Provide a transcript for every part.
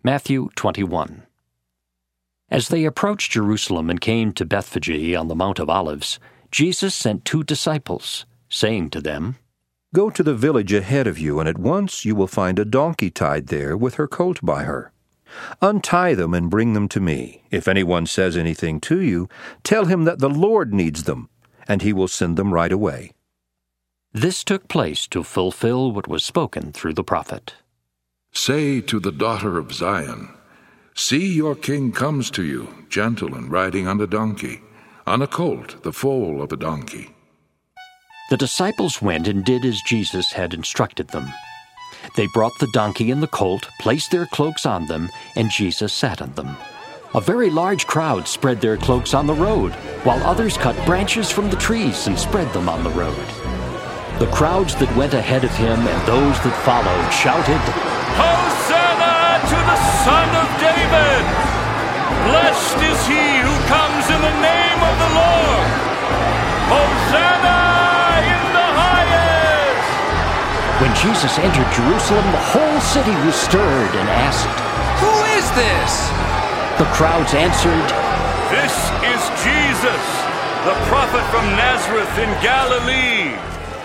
Matthew 21. As they approached Jerusalem and came to Bethphage on the Mount of Olives, Jesus sent 2 disciples, saying to them, "Go to the village ahead of you, and at once you will find a donkey tied there with her colt by her. Untie them and bring them to me. If anyone says anything to you, tell him that the Lord needs them, and he will send them right away." This took place to fulfill what was spoken through the prophet. Say to the daughter of Zion, "See, your king comes to you, gentle and riding on a donkey, on a colt, the foal of a donkey." The disciples went and did as Jesus had instructed them. They brought the donkey and the colt, placed their cloaks on them, and Jesus sat on them. A very large crowd spread their cloaks on the road, while others cut branches from the trees and spread them on the road. The crowds that went ahead of him and those that followed shouted, "Hosanna to the Son of David! Blessed is he who comes in the name of the Lord! Hosanna in the highest!" When Jesus entered Jerusalem, the whole city was stirred and asked, "Who is this?" The crowds answered, "This is Jesus, the prophet from Nazareth in Galilee."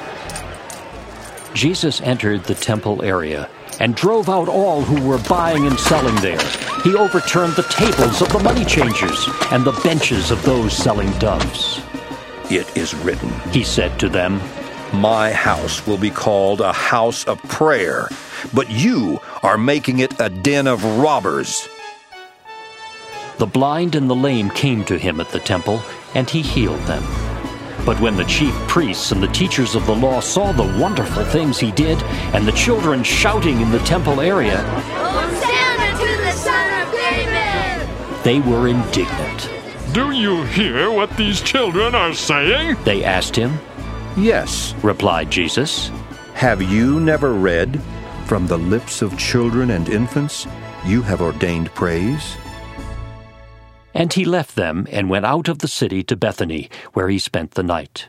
Jesus entered the temple area and drove out all who were buying and selling there. He overturned the tables of the money changers and the benches of those selling doves. "It is written," he said to them, "My house will be called a house of prayer, but you are making it a den of robbers." The blind and the lame came to him at the temple, and he healed them. But when the chief priests and the teachers of the law saw the wonderful things he did, and the children shouting in the temple area, "Hosanna to the Son of David!" they were indignant. "Do you hear what these children are saying?" They asked him. "Yes," replied Jesus. "Have you never read, 'From the lips of children and infants you have ordained praise'?" And he left them and went out of the city to Bethany, where he spent the night.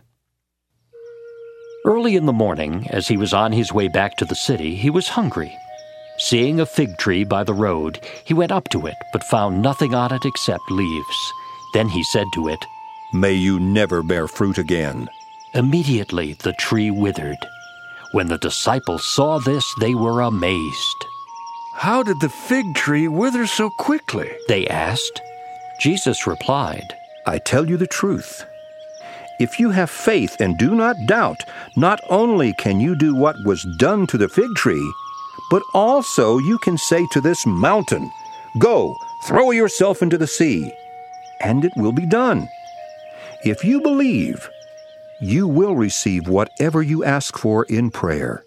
Early in the morning, as he was on his way back to the city, he was hungry. Seeing a fig tree by the road, he went up to it, but found nothing on it except leaves. Then he said to it, "May you never bear fruit again." Immediately the tree withered. When the disciples saw this, they were amazed. "How did the fig tree wither so quickly?" they asked. Jesus replied, "I tell you the truth. If you have faith and do not doubt, not only can you do what was done to the fig tree, but also you can say to this mountain, 'Go, throw yourself into the sea,' and it will be done. If you believe, you will receive whatever you ask for in prayer."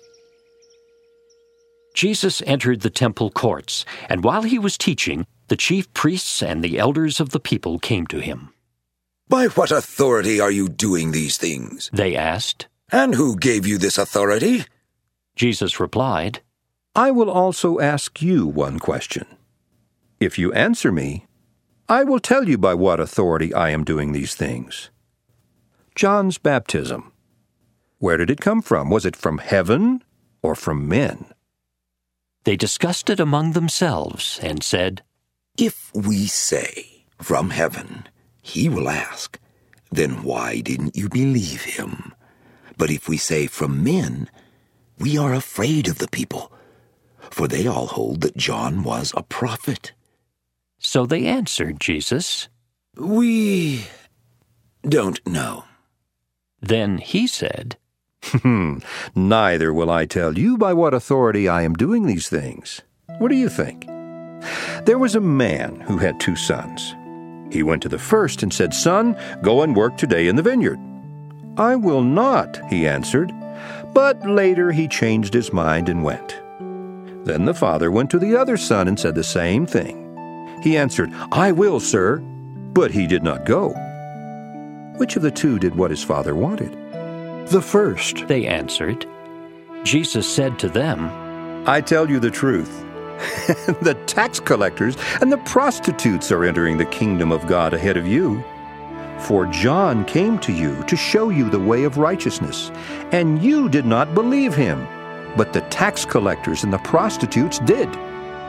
Jesus entered the temple courts, and while he was teaching, the chief priests and the elders of the people came to him. "By what authority are you doing these things?" they asked. "And who gave you this authority?" Jesus replied, "I will also ask you one question. If you answer me, I will tell you by what authority I am doing these things. John's baptism. Where did it come from? Was it from heaven or from men?" They discussed it among themselves and said, "If we say, 'From heaven,' he will ask, 'Then why didn't you believe him?' But if we say, 'From men,' we are afraid of the people, for they all hold that John was a prophet." So they answered Jesus, "We don't know." Then he said, "Neither will I tell you by what authority I am doing these things. What do you think? There was a man who had 2 sons. He went to the first and said, 'Son, go and work today in the vineyard.' 'I will not,' he answered. But later he changed his mind and went. Then the father went to the other son and said the same thing. He answered, 'I will, sir.' But he did not go. Which of the 2 did what his father wanted?" "The first," they answered. Jesus said to them, "I tell you the truth. The tax collectors and the prostitutes are entering the kingdom of God ahead of you. For John came to you to show you the way of righteousness, and you did not believe him, but the tax collectors and the prostitutes did.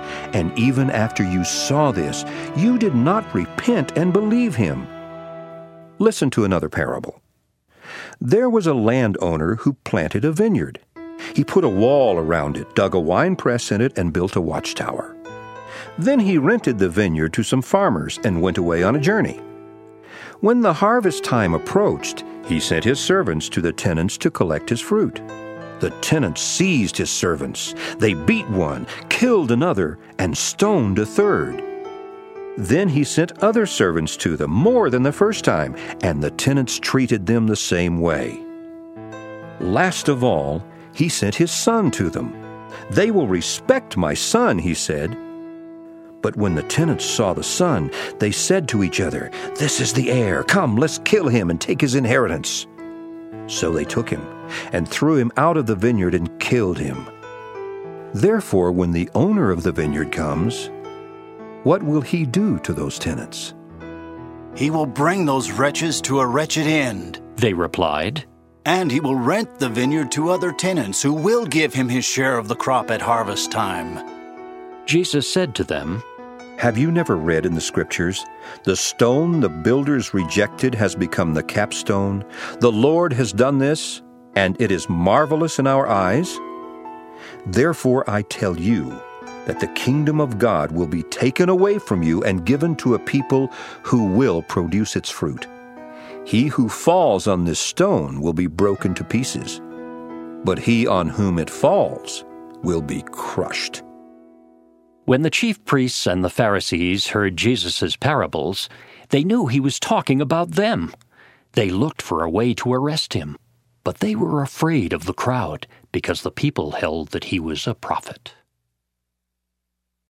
And even after you saw this, you did not repent and believe him. Listen to another parable. There was a landowner who planted a vineyard. He put a wall around it, dug a winepress in it, and built a watchtower. Then he rented the vineyard to some farmers and went away on a journey. When the harvest time approached, he sent his servants to the tenants to collect his fruit. The tenants seized his servants. They beat one, killed another, and stoned a third. Then he sent other servants to them, more than the first time, and the tenants treated them the same way. Last of all, he sent his son to them. They will respect my son, he said. But when the tenants saw the son, they said to each other, "This is the heir. Come, let's kill him and take his inheritance." So they took him and threw him out of the vineyard and killed him. Therefore, when the owner of the vineyard comes, what will he do to those tenants? "He will bring those wretches to a wretched end," they replied. "and he will rent the vineyard to other tenants who will give him his share of the crop at harvest time." Jesus said to them, Have you never read in the Scriptures, "The stone the builders rejected has become the capstone. The Lord has done this, and it is marvelous in our eyes"? Therefore I tell you that the kingdom of God will be taken away from you and given to a people who will produce its fruit. He who falls on this stone will be broken to pieces, but he on whom it falls will be crushed. When the chief priests and the Pharisees heard Jesus' parables, they knew he was talking about them. They looked for a way to arrest him, but they were afraid of the crowd because the people held that he was a prophet.